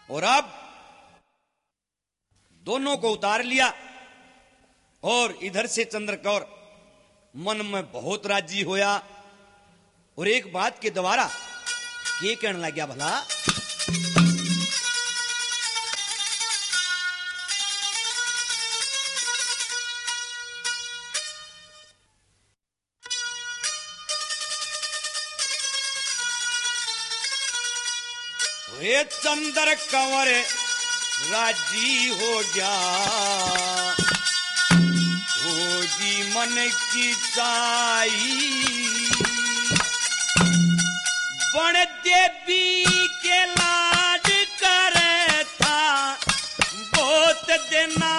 और अब दोनों को उतार लिया और इधर से चंद्रकौर मन में बहुत राजी होया और एक बात के द्वारा ये कहने लग गया, भला वे चंद्र कंवर राजी हो गया, होगी मन की चाई, बण देवी के लाड करे था बहुत देना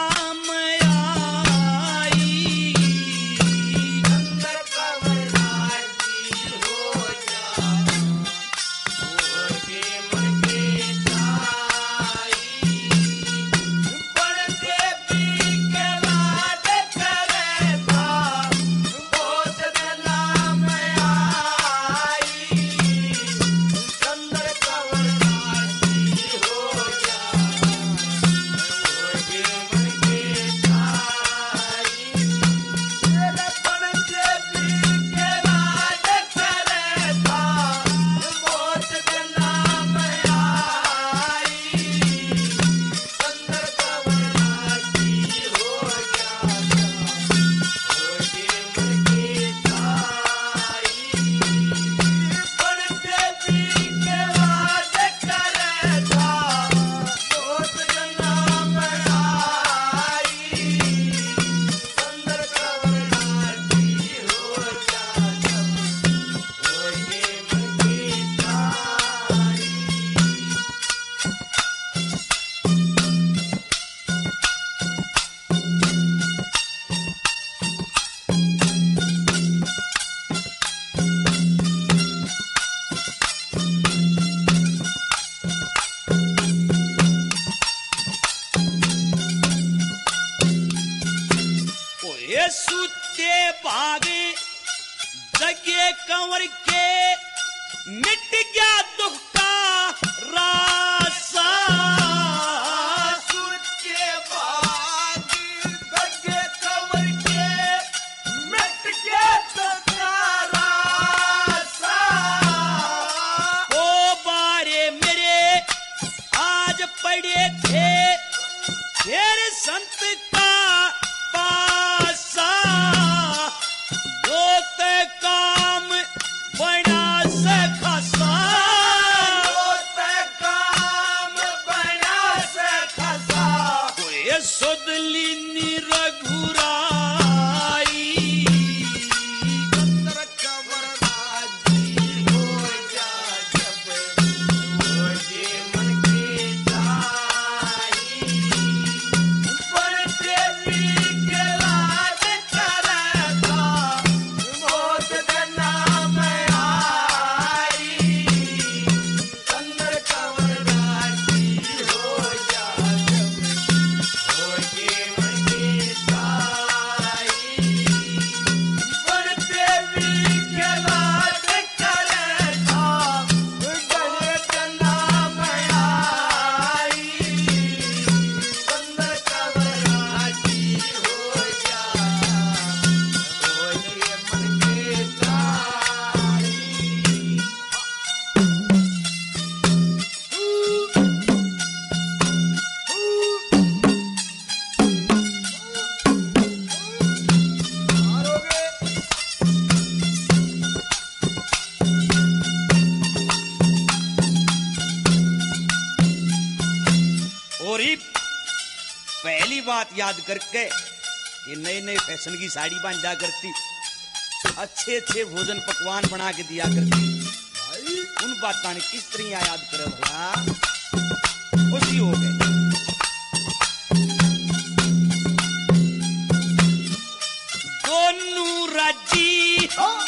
सूते भागे जगे कंवर के मिट गया दुख का रासा, सूते भागे जगे कंवर के मिट गया दुख का रासा, ओ बारे मेरे आज पड़े थे फिर संत का काम बना से खसा, काम बना से खसा, कोई सुधली नी रघुराई, चंद्र कंवर राजी हो जा जब होगी मन की चाई, बड़ देवी के लाड करे था बहुत देना में आई, चंद्र कंवर राजी हो जा जब होगी मन की चाई, बड़ देवी के लाड करे था बहुत देना में आई, चंद्र कंवर राजी हो जा होगी मन की चाई। और ये पहली बात याद करके कि नए नए फैशन की साड़ी बांध जा करती, अच्छे अच्छे भोजन पकवान बना के दिया करती, उन बातों ने किस तरह याद करे भला, खुशी हो गए। दोनों राजी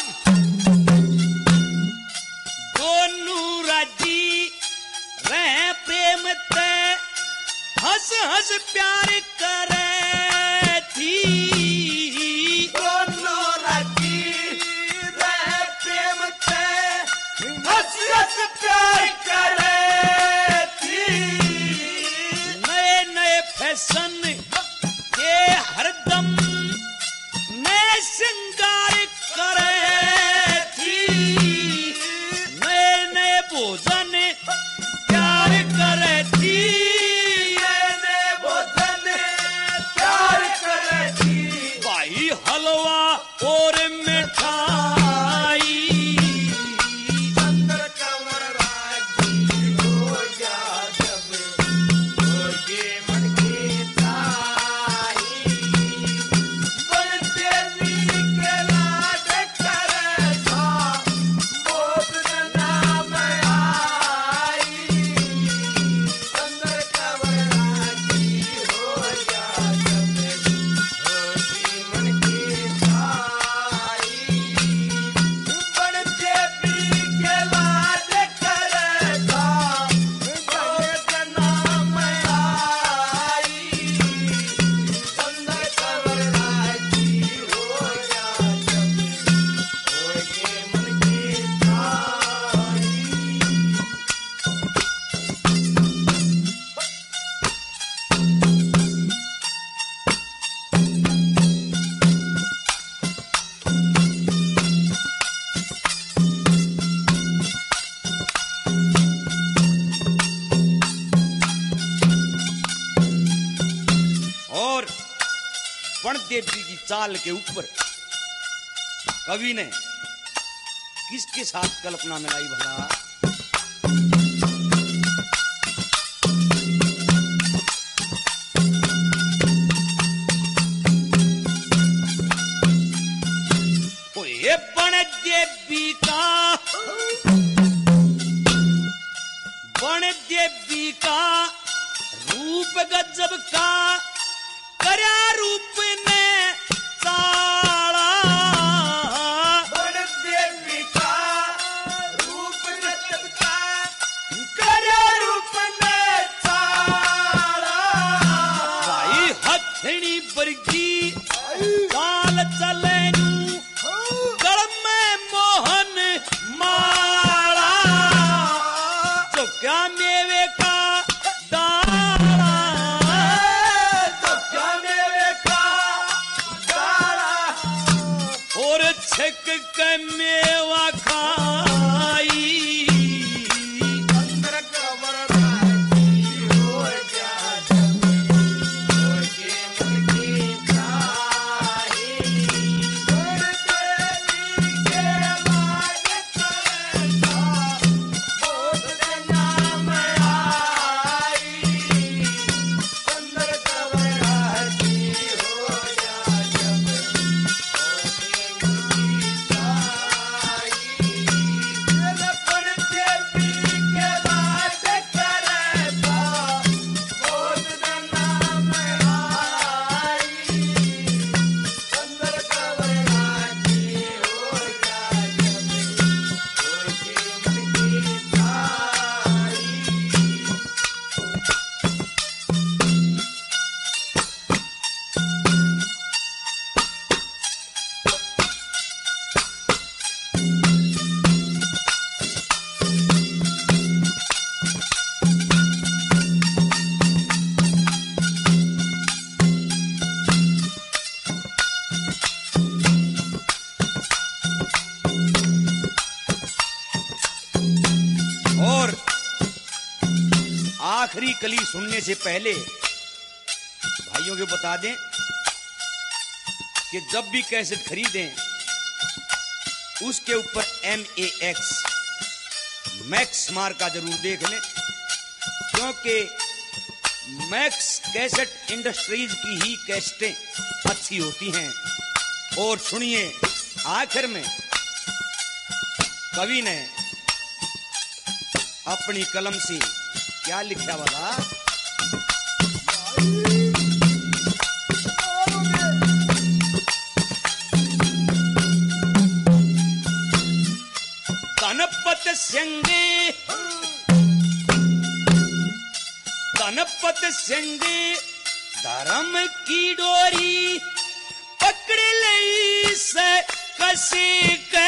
रहे प्रेम ते हंस हंस प्यार करे थी, दोनों राजी रहे प्रेम ते हंस हंस प्यार करे थी, फैशन के हरदम नए श्रृंगार करे थी, नए नए भोजन प्यार करे थी, नए भोजन प्यार करे थी, भाई हलवा और मिठाई, चंद्र कंवर राजी हो जा जब होगे मन की चाही, बन देवी के लाड करे था मोद नाम आई, चंद्र कंवर राजी हो जा जब होगी मन की चाही, बन देवी के लाड करे था मोद नाम आई, चंद्र कंवर राजी हो जा जब होगे मन की चाही। और वनदेव जी की चाल के ऊपर कवि ने किसके साथ कल्पना मिलाई भला? ओ ये वनदेवी का रूप गजब का करया रूप ने चाला, वनदेवी का रूप गजब का करया रूप ने चाला, भाई हथनी बरगी चाल चले गल में मोहन माला, जो क्या मेवे का दाला, जो क्या मेवे का दाला, और छक के मेवा खाई, चंद्र कंवर राजी हो जा जब होगे मन की चाही, बन देवी के लाड करे था मोद नाम आई, चंद्र कंवर राजी हो जा जब होगे मन की चाही, बन देवी के लाड करे था मोद नाम आई, चंद्र कंवर राजी हो जा जब होगे मन की चाही। और आखिरी कली सुनने से पहले भाइयों को बता दें कि जब भी कैसेट खरीदें उसके ऊपर MAX मैक्स मार्क का जरूर देख लें, क्योंकि मैक्स कैसेट इंडस्ट्रीज की ही कैसेटें अच्छी होती हैं। और सुनिए आखिर में कवि ने अपनी कलम से क्या लिखा वाला? गणपत सिंह धर्म की डोरी पकड़ लई से कसी के,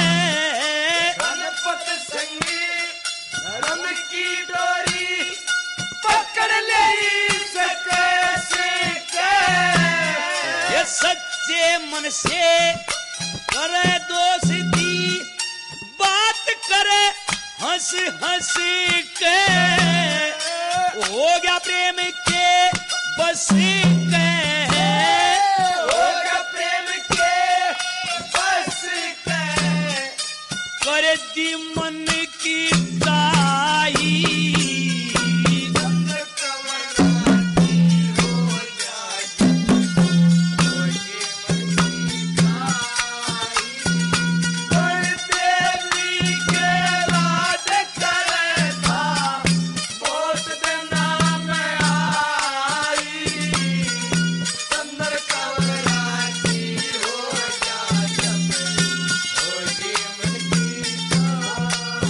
गणपत सिंह धर्म की डोरी पकड़ लई से मन से करे दोस्ती, बात करे हंस हंस के, हो गया प्रेम के बस के, हो गया प्रेम के बस के, करे दी मन की ताई, चंद्र कमराती हो जाए, हो जीवन की खाई, और देवी के राज करे था, मौत देना में आई, चंद्र कमराती हो जाए, हो जीवन की खाई।